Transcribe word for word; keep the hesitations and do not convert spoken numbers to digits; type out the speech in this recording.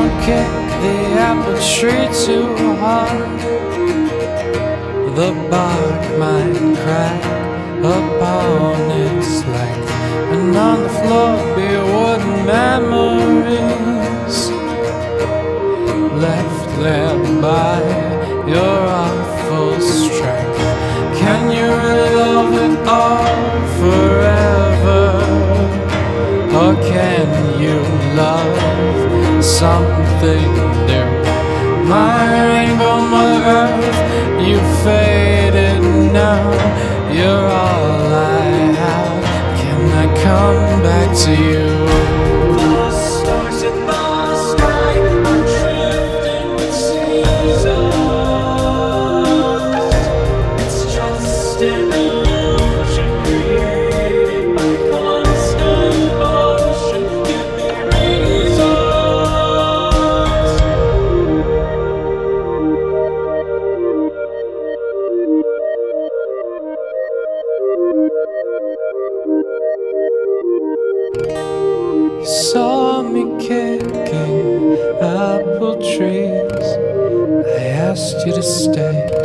kick the apple tree too hard. The bark might crack upon its length, and on the floor be wooden memories left there by your awful strength. Can you love it all forever? Or can you love something new? My rainbow, my earth, you faded now. You're all I have. Can I come back to you? The stars in the sky are drifting with seasons. It's just an illusion created by constant motion. Give me reasons. Saw me kicking apple trees. I asked you to stay.